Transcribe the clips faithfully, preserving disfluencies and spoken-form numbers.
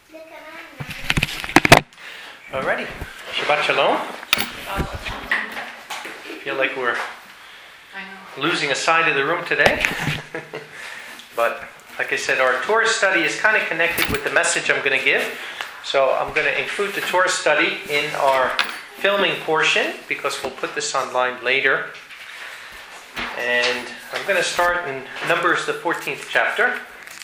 Alrighty, Shabbat Shalom. I feel like we're losing a side of the room today. But like I said, our Torah study is kind of connected with the message I'm going to give. So I'm going to include the Torah study in our filming portion because we'll put this online later. And I'm going to start in Numbers, the fourteenth chapter.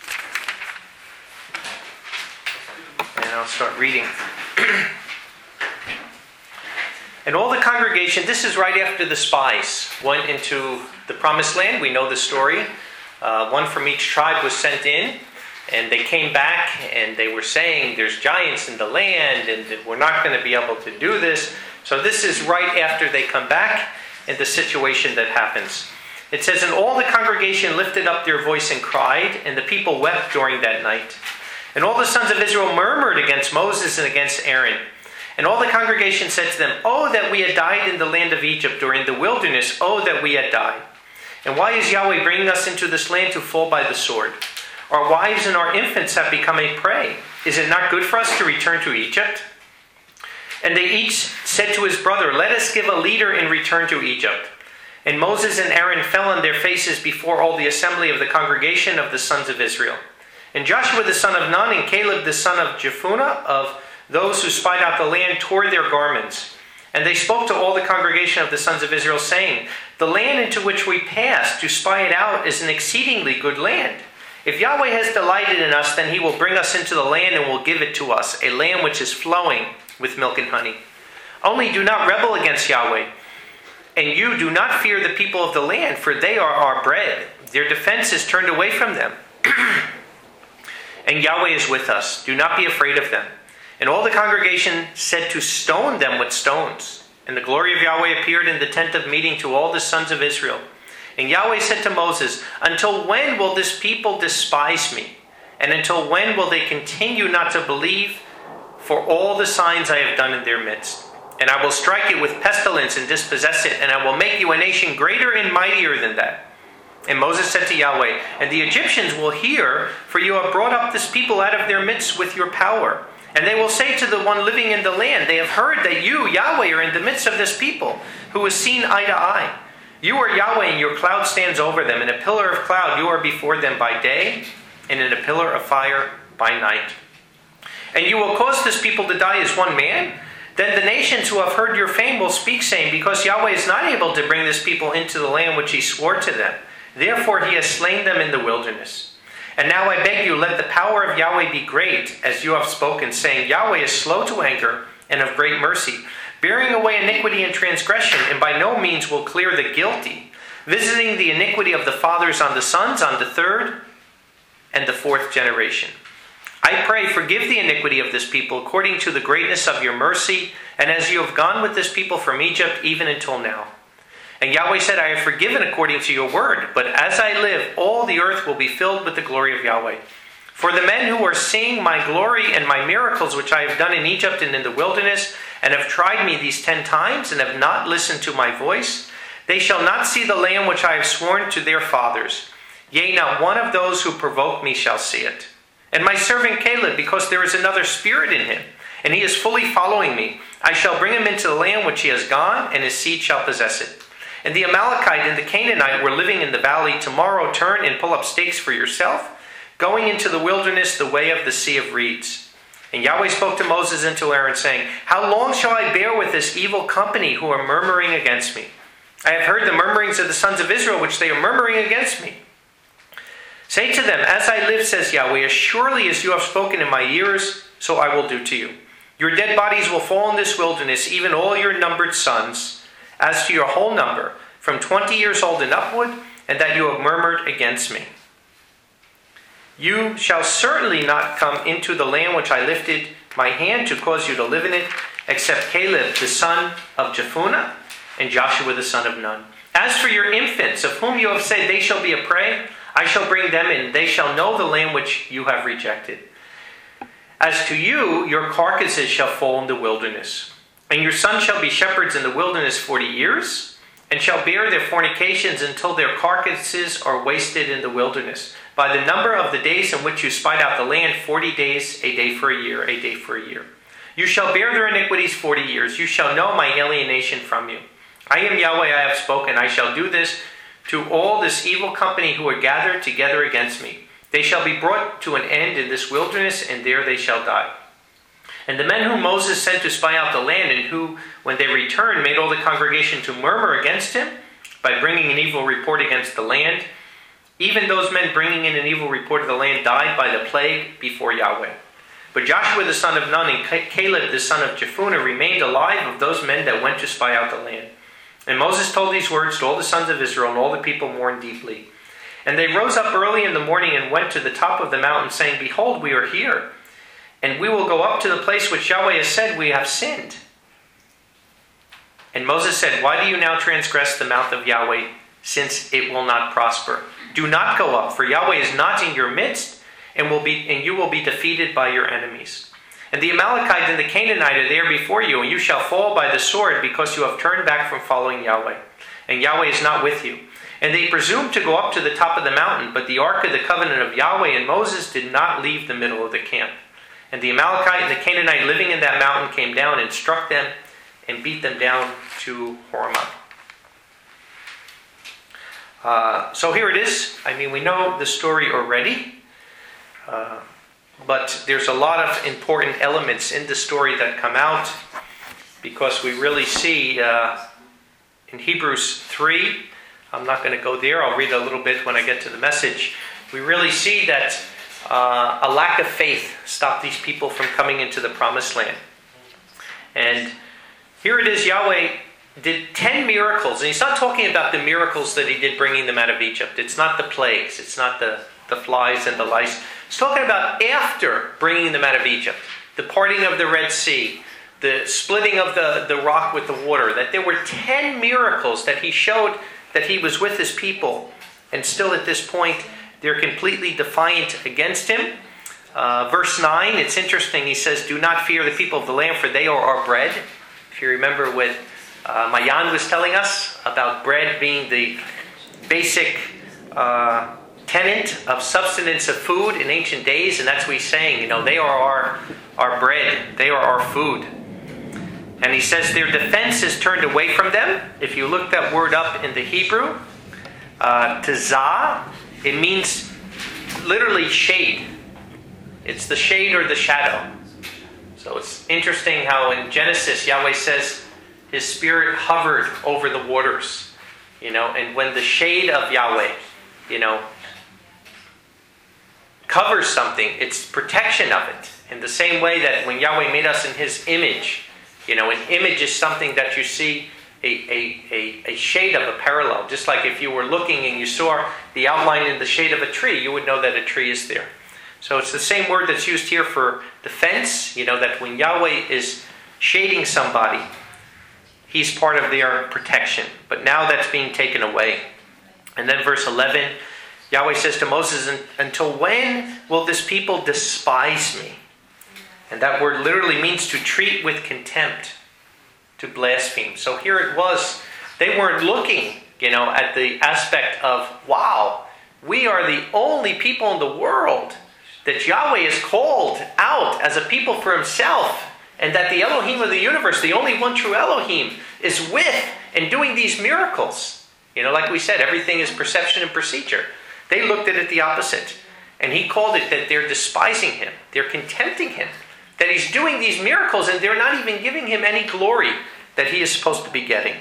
And I'll start reading. And all the congregation, this is right after the spies went into the promised land. We know the story. Uh, one from each tribe was sent in. And they came back and they were saying there's giants in the land and we're not going to be able to do this. So this is right after they come back and the situation that happens. It says, and all the congregation lifted up their voice and cried, and the people wept during that night. And all the sons of Israel murmured against Moses and against Aaron. And all the congregation said to them, oh, that we had died in the land of Egypt or in the wilderness. Oh, that we had died. And why is Yahweh bringing us into this land to fall by the sword? Our wives and our infants have become a prey. Is it not good for us to return to Egypt? And they each said to his brother, let us give a leader in return to Egypt. And Moses and Aaron fell on their faces before all the assembly of the congregation of the sons of Israel. And Joshua the son of Nun and Caleb the son of Jephunneh of those who spied out the land tore their garments. And they spoke to all the congregation of the sons of Israel, saying, the land into which we passed to spy it out is an exceedingly good land. If Yahweh has delighted in us, then he will bring us into the land and will give it to us, a land which is flowing with milk and honey. Only do not rebel against Yahweh. And you do not fear the people of the land, for they are our bread. Their defense is turned away from them. And Yahweh is with us. Do not be afraid of them. And all the congregation said to stone them with stones. And the glory of Yahweh appeared in the tent of meeting to all the sons of Israel. And Yahweh said to Moses, until when will this people despise me? And until when will they continue not to believe for all the signs I have done in their midst? And I will strike it with pestilence and dispossess it, and I will make you a nation greater and mightier than that. And Moses said to Yahweh, and the Egyptians will hear, for you have brought up this people out of their midst with your power. And they will say to the one living in the land, they have heard that you, Yahweh, are in the midst of this people, who is seen eye to eye. You are Yahweh, and your cloud stands over them. In a pillar of cloud you are before them by day, and in a pillar of fire by night. And you will cause this people to die as one man? Then the nations who have heard your fame will speak, saying, because Yahweh is not able to bring this people into the land which he swore to them. Therefore he has slain them in the wilderness. And now I beg you, let the power of Yahweh be great, as you have spoken, saying, Yahweh is slow to anger and of great mercy, bearing away iniquity and transgression, and by no means will clear the guilty, visiting the iniquity of the fathers on the sons, on the third and the fourth generation. I pray, forgive the iniquity of this people according to the greatness of your mercy, and as you have gone with this people from Egypt even until now. And Yahweh said, I have forgiven according to your word, but as I live, all the earth will be filled with the glory of Yahweh. For the men who are seeing my glory and my miracles which I have done in Egypt and in the wilderness, and have tried me these ten times, and have not listened to my voice, they shall not see the land which I have sworn to their fathers. Yea, not one of those who provoke me shall see it. And my servant Caleb, because there is another spirit in him, and he is fully following me, I shall bring him into the land which he has gone, and his seed shall possess it. And the Amalekite and the Canaanite were living in the valley. Tomorrow turn and pull up stakes for yourself, going into the wilderness the way of the sea of reeds. And Yahweh spoke to Moses and to Aaron, saying, how long shall I bear with this evil company who are murmuring against me? I have heard the murmurings of the sons of Israel, which they are murmuring against me. Say to them, as I live, says Yahweh, as surely as you have spoken in my ears, so I will do to you. Your dead bodies will fall in this wilderness, even all your numbered sons, as to your whole number, from twenty years old and upward, and that you have murmured against me. You shall certainly not come into the land which I lifted my hand to cause you to live in it, except Caleb the son of Jephunneh and Joshua the son of Nun. As for your infants, of whom you have said they shall be a prey, I shall bring them in. They shall know the land which you have rejected. As to you, your carcasses shall fall in the wilderness. And your sons shall be shepherds in the wilderness forty years, and shall bear their fornications until their carcasses are wasted in the wilderness. by the number of the days in which you spied out the land, forty days, a day for a year, a day for a year. You shall bear their iniquities forty years. You shall know my alienation from you. I am Yahweh, I have spoken. I shall do this to all this evil company who are gathered together against me. They shall be brought to an end in this wilderness, and there they shall die. And the men whom Moses sent to spy out the land, and who, when they returned, made all the congregation to murmur against him by bringing an evil report against the land, even those men bringing in an evil report of the land died by the plague before Yahweh. But Joshua the son of Nun and Caleb the son of Jephunneh remained alive of those men that went to spy out the land. And Moses told these words to all the sons of Israel, and all the people mourned deeply. And they rose up early in the morning and went to the top of the mountain, saying, Behold, we are here, and we will go up to the place which Yahweh has said, we have sinned. And Moses said, Why do you now transgress the mouth of Yahweh, since it will not prosper? Do not go up, for Yahweh is not in your midst, and will be and you will be defeated by your enemies. And the Amalekite and the Canaanite are there before you, and you shall fall by the sword, because you have turned back from following Yahweh. And Yahweh is not with you. And they presumed to go up to the top of the mountain, but the ark of the covenant of Yahweh and Moses did not leave the middle of the camp. And the Amalekite and the Canaanite living in that mountain came down and struck them and beat them down to Hormah. Uh, so here it is. I mean, we know the story already. Uh, but there's a lot of important elements in the story that come out, because we really see uh, in Hebrews three, I'm not going to go there, I'll read a little bit when I get to the message. We really see that uh, a lack of faith stopped these people from coming into the promised land. And here it is, Yahweh did ten miracles. And he's not talking about the miracles that he did bringing them out of Egypt. It's not the plagues. It's not the, the flies and the lice. He's talking about after bringing them out of Egypt. The parting of the Red Sea. The splitting of the, the rock with the water. That there were ten miracles that he showed that he was with his people. And still at this point, they're completely defiant against him. Uh, verse nine, it's interesting. He says, Do not fear the people of the land, for they are our bread. If you remember what uh, Mayan was telling us about bread being the basic uh, tenet of substance of food in ancient days. And that's what he's saying. You know, they are our, our bread. They are our food. And he says their defense is turned away from them. If you look that word up in the Hebrew, uh, tazah, it means literally shade. It's the shade or the shadow. So it's interesting how in Genesis, Yahweh says his spirit hovered over the waters. You know, and when the shade of Yahweh, you know, covers something, it's protection of it. In the same way that when Yahweh made us in his image, you know, an image is something that you see a, a, a, a shade of, a parallel. Just like if you were looking and you saw the outline in the shade of a tree, you would know that a tree is there. So it's the same word that's used here for defense. You know, that when Yahweh is shading somebody, he's part of their protection. But now that's being taken away. And then verse eleven, Yahweh says to Moses, Until when will this people despise me? And that word literally means to treat with contempt, to blaspheme. So here it was. They weren't looking, you know, at the aspect of, wow, we are the only people in the world that Yahweh has called out as a people for himself. And that the Elohim of the universe, the only one true Elohim, is with and doing these miracles. You know, like we said, everything is perception and procedure. They looked at it the opposite. And he called it that they're despising him. They're contempting him. That he's doing these miracles and they're not even giving him any glory that he is supposed to be getting.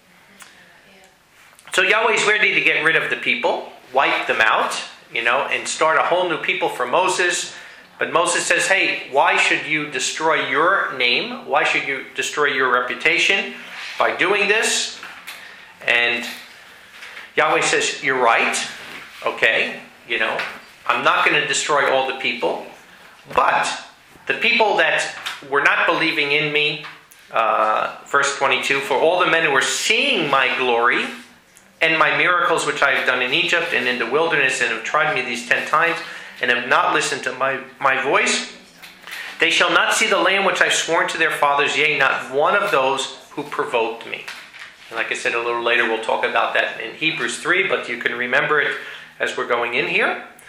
So Yahweh's ready to get rid of the people, wipe them out, you know, and start a whole new people for Moses. But Moses says, hey, why should you destroy your name? Why should you destroy your reputation by doing this? And Yahweh says, you're right. Okay, you know, I'm not going to destroy all the people. But the people that were not believing in me, uh, verse twenty-two, for all the men who are seeing my glory and my miracles which I have done in Egypt and in the wilderness and have tried me these ten times and have not listened to my, my voice, they shall not see the land which I have sworn to their fathers, yea, not one of those who provoked me. And like I said, a little later we'll talk about that in Hebrews three, but you can remember it as we're going in here.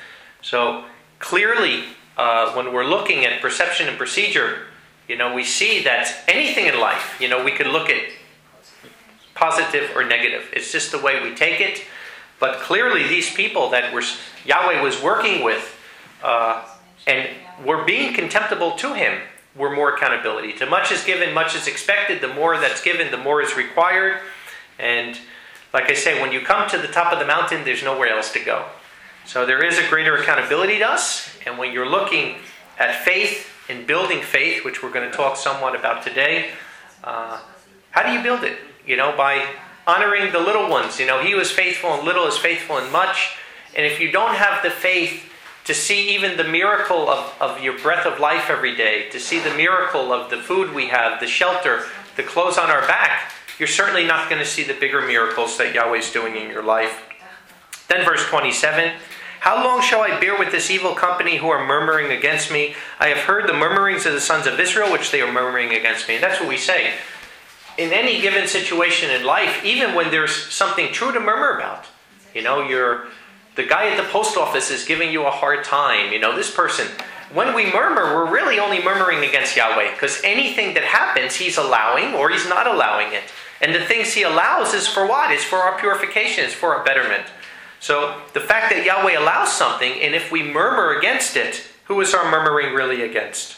So clearly, uh, when we're looking at perception and procedure, you know, we see that anything in life, you know, we could look at positive or negative. It's just the way we take it. But clearly these people that were, Yahweh was working with uh, and were being contemptible to him were more accountability. To much is given, much is expected. The more that's given, the more is required. And like I say, when you come to the top of the mountain, there's nowhere else to go. So there is a greater accountability to us. And when you're looking at faith and building faith, which we're going to talk somewhat about today, uh, how do you build it? You know, by honoring the little ones. You know, he who is faithful in little is faithful in much. And if you don't have the faith to see even the miracle of, of your breath of life every day, to see the miracle of the food we have, the shelter, the clothes on our back, you're certainly not going to see the bigger miracles that Yahweh is doing in your life. Then verse twenty-seven, how long shall I bear with this evil company who are murmuring against me? I have heard the murmurings of the sons of Israel, which they are murmuring against me. And that's what we say. In any given situation in life, even when there's something true to murmur about, you know, you're, the guy at the post office is giving you a hard time, you know, this person. When we murmur, we're really only murmuring against Yahweh, because anything that happens, he's allowing or he's not allowing it. And the things he allows is for what? It's for our purification, it's for our betterment. So the fact that Yahweh allows something, and if we murmur against it, who is our murmuring really against?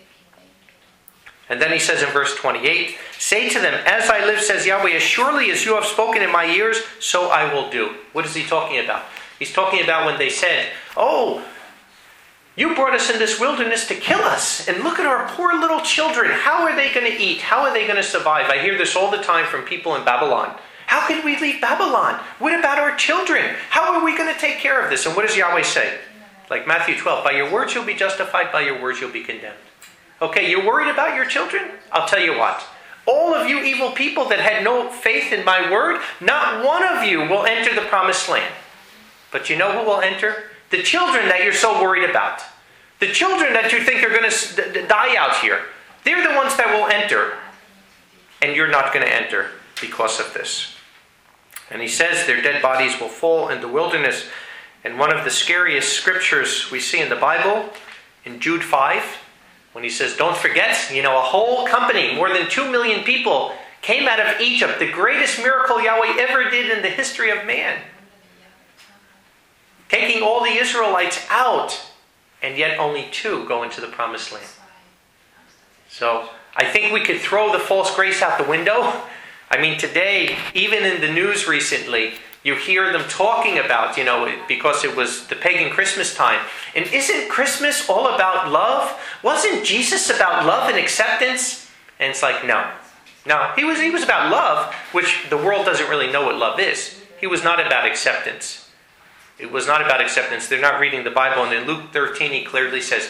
And then he says in verse twenty-eight, say to them, as I live, says Yahweh, as surely as you have spoken in my ears, so I will do. What is he talking about? He's talking about when they said, oh, you brought us in this wilderness to kill us. And look at our poor little children. How are they going to eat? How are they going to survive? I hear this all the time from people in Babylon. How can we leave Babylon? What about our children? How are we going to take care of this? And what does Yahweh say? Like Matthew twelve, by your words you'll be justified, by your words you'll be condemned. Okay, you're worried about your children? I'll tell you what. All of you evil people that had no faith in my word, not one of you will enter the promised land. But you know who will enter? The children that you're so worried about. The children that you think are going to die out here. They're the ones that will enter. And you're not going to enter because of this. And he says their dead bodies will fall in the wilderness. And one of the scariest scriptures we see in the Bible, in Jude five, when he says, don't forget, you know, a whole company, more than two million people, came out of Egypt, the greatest miracle Yahweh ever did in the history of man. Taking all the Israelites out, and yet only two go into the promised land. So I think we could throw the false grace out the window. I mean, today, even in the news recently, you hear them talking about, you know, because it was the pagan Christmas time. And isn't Christmas all about love? Wasn't Jesus about love and acceptance? And it's like, no. No, he was, he was about love, which the world doesn't really know what love is. He was not about acceptance. It was not about acceptance. They're not reading the Bible. And in Luke thirteen, he clearly says,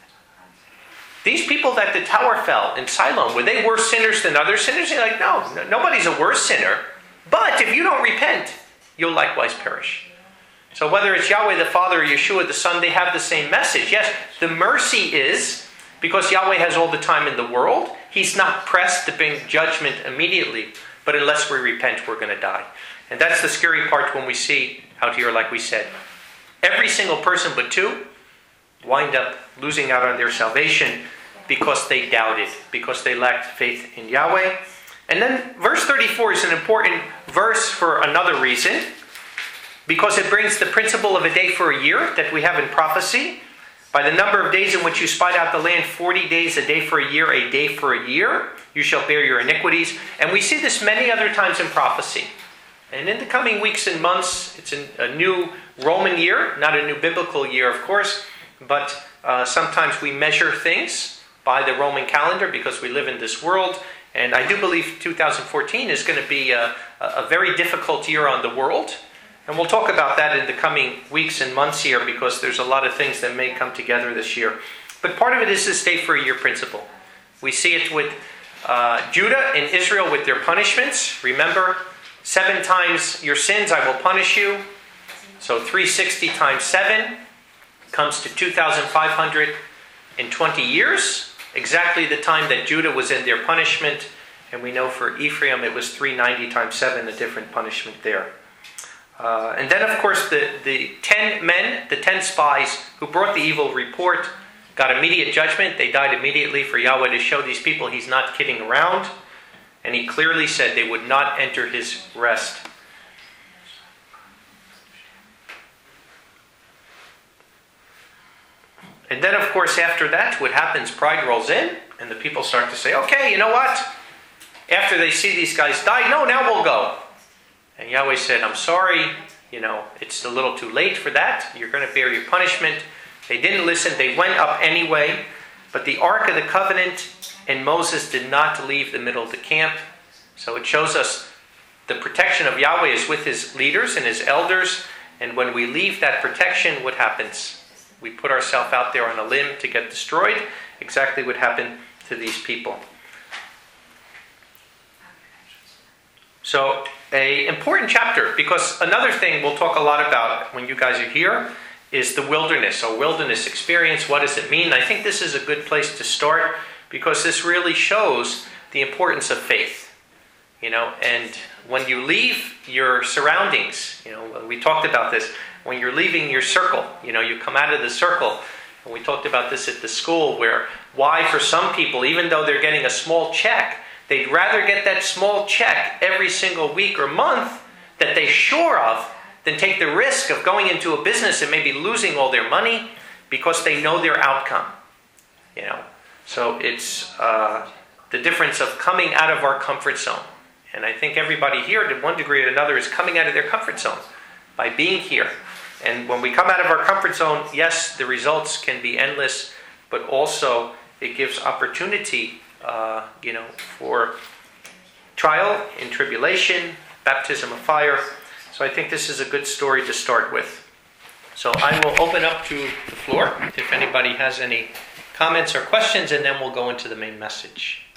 these people that the tower fell in Siloam, were they worse sinners than other sinners? You're like, no, nobody's a worse sinner. But if you don't repent, you'll likewise perish. So whether it's Yahweh the Father or Yeshua the Son, they have the same message. Yes, the mercy is, because Yahweh has all the time in the world, he's not pressed to bring judgment immediately. But unless we repent, we're going to die. And that's the scary part when we see out here, like we said. Every single person but two wind up losing out on their salvation because they doubted, because they lacked faith in Yahweh. And then verse thirty-four is an important verse for another reason, because it brings the principle of a day for a year that we have in prophecy. By the number of days in which you spied out the land, forty days, a day for a year, a day for a year, you shall bear your iniquities. And we see this many other times in prophecy. And in the coming weeks and months, it's a new Roman year, not a new biblical year, of course, but uh, sometimes we measure things by the Roman calendar because we live in this world. And I do believe two thousand fourteen is going to be a, a very difficult year on the world. And we'll talk about that in the coming weeks and months here, because there's a lot of things that may come together this year. But part of it is this day for a year principle. We see it with uh, Judah and Israel with their punishments. Remember, seven times your sins I will punish you. So three hundred sixty times seven comes to two thousand five hundred twenty years. Exactly the time that Judah was in their punishment. And we know for Ephraim it was three hundred ninety times seven, a different punishment there. Uh, and then, of course, the, the ten men, the ten spies who brought the evil report got immediate judgment. They died immediately for Yahweh to show these people he's not kidding around. And he clearly said they would not enter his rest. And then, of course, after that, what happens, pride rolls in, and the people start to say, okay, you know what? After they see these guys die, no, now we'll go. And Yahweh said, I'm sorry, you know, it's a little too late for that. You're going to bear your punishment. They didn't listen. They went up anyway. But the Ark of the Covenant and Moses did not leave the middle of the camp. So it shows us the protection of Yahweh is with his leaders and his elders. And when we leave that protection, what happens? We put ourselves out there on a limb to get destroyed. Exactly what happened to these people. So, an important chapter, because another thing we'll talk a lot about when you guys are here is the wilderness, or wilderness experience. What does it mean? I think this is a good place to start, because this really shows the importance of faith. You know, and when you leave your surroundings, you know, we talked about this, when you're leaving your circle, you know, you come out of the circle, and we talked about this at the school, where why for some people, even though they're getting a small check, they'd rather get that small check every single week or month that they're sure of than take the risk of going into a business and maybe losing all their money because they know their outcome. You know, so it's uh, the difference of coming out of our comfort zone. And I think everybody here, to one degree or another, is coming out of their comfort zone by being here. And when we come out of our comfort zone, yes, the results can be endless, but also it gives opportunity, uh, you know, for trial in tribulation, baptism of fire. So I think this is a good story to start with. So I will open up to the floor if anybody has any comments or questions, and then we'll go into the main message.